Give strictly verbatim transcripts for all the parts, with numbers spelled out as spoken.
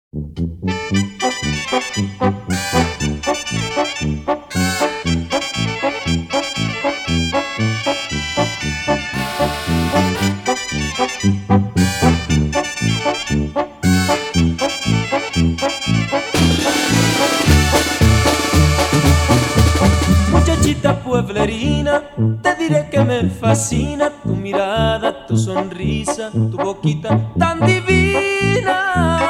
Muchachita pueblerina, te diré que me fascina tu mirada, tu sonrisa, tu boquita tan divina.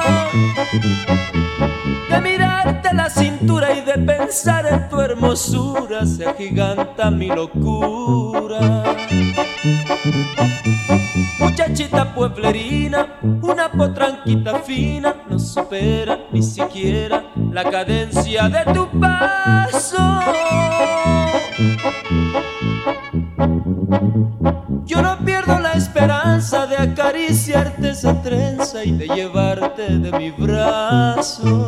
De mirarte la cintura y de pensar en tu hermosura se agiganta mi locura. Muchachita pueblerina, una potranquita fina, no supera ni siquiera la cadencia de tu paso. Yo no pierdo la esperanza de acariciarte esa trenza y de llevarte de mi brazo.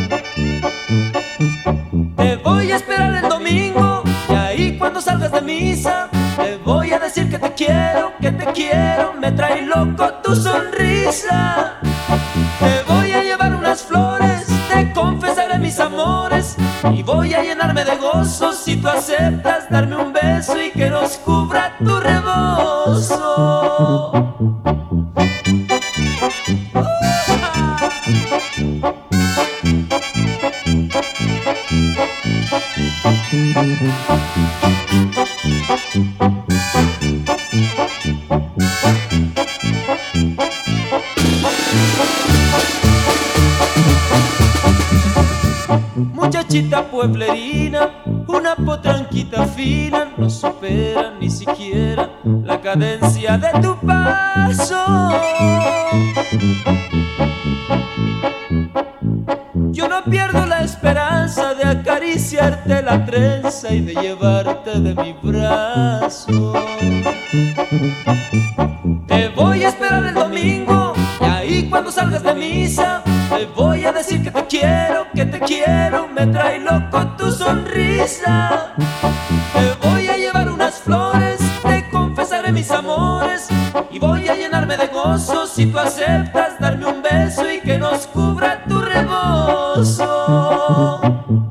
Te voy a esperar el domingo y ahí cuando salgas de misa te voy a decir que te quiero, que te quiero, me trae loco tu sonrisa. Te voy a llevar unas flores, te confesaré mis amores y voy a llenarme de gozo si tú aceptas darme un beso y que nos cubra tu rebozo. Muchachita pueblerina, una potranquita fina, no supera ni siquiera la cadencia de tu paso. Yo no pierdo la esperanza de acariciarte la trenza y de llevarte de mi brazo. Te voy a esperar el domingo y ahí cuando salgas de misa te voy a decir que te quiero, que te quiero, me trae loco tu sonrisa. Te voy a llevar unas flores, te confesaré mis amores y voy a llenarme de gozo si tú aceptas darme un beso y que nos cubra tu rebozo.